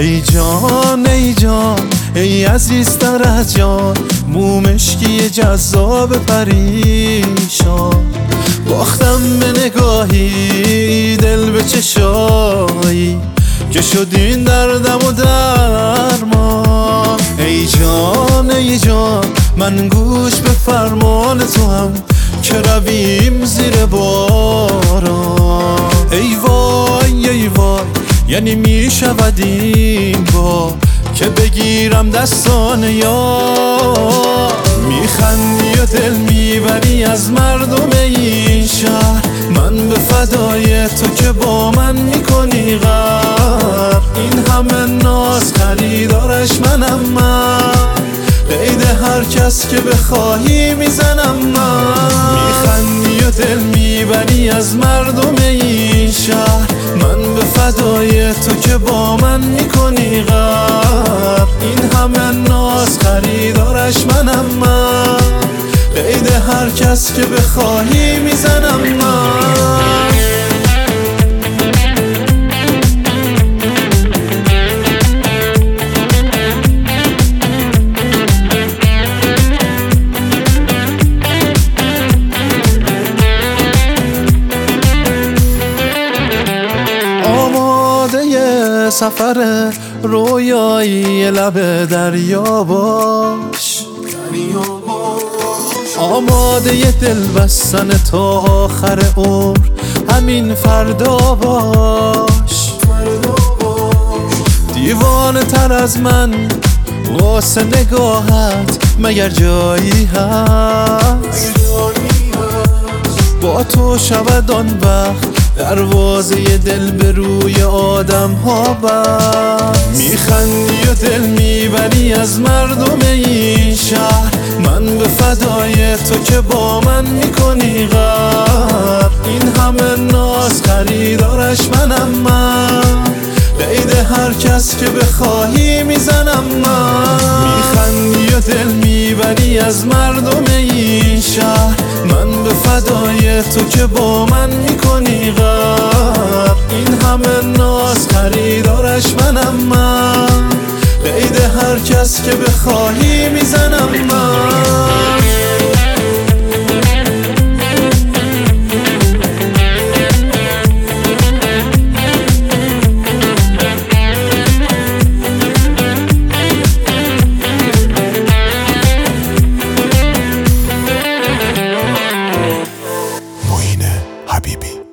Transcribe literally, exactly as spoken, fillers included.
ای جان ای جان ای عزیزتر از جان، مو مشکی جذاب پریشان. باختم به نگاهی دل به چشایی که شد این دردم و درمان. ای جان ای جان من گوش به فرمان تو هم که رویم زیر باران. ای وای ای وای یعنی می شود این با که بگیرم دستان یار. میخندی و دل میبری از مردم این شهر، من به فدای تو که با من میکنی غر. این همه ناز خریدارش منم من، قید هر کس که بخواهی میزنم من. میخندی و دل میبری از مردم این شهر، من به فدای تو که با من میکنی غر. این همه ناز خریدارش منم من، قید هر کس که بخواهی میزنم من. سفر رویایی لب دریا باش، آماده ی دل بستن تا آخر عمر همین فردا باش. دیوانه تر از من واسه نگاهت مگر جایی هست؟ با تو شود آن وقت دروازه ی دل به روی آدم ها بست. میخندی و دل میبری از مردم این شهر، من به فدای تو که با من میکنی غر. این همه ناز خریدارش منم من، قید هر کس که بخواهی میزنم من. میخندی و دل میبری از مردم این شهر، من به فدای تو که با من میکنی غر. این همه ناز خریدارش منم من، قید هر کس که بخواهی میزنم من. حبیبی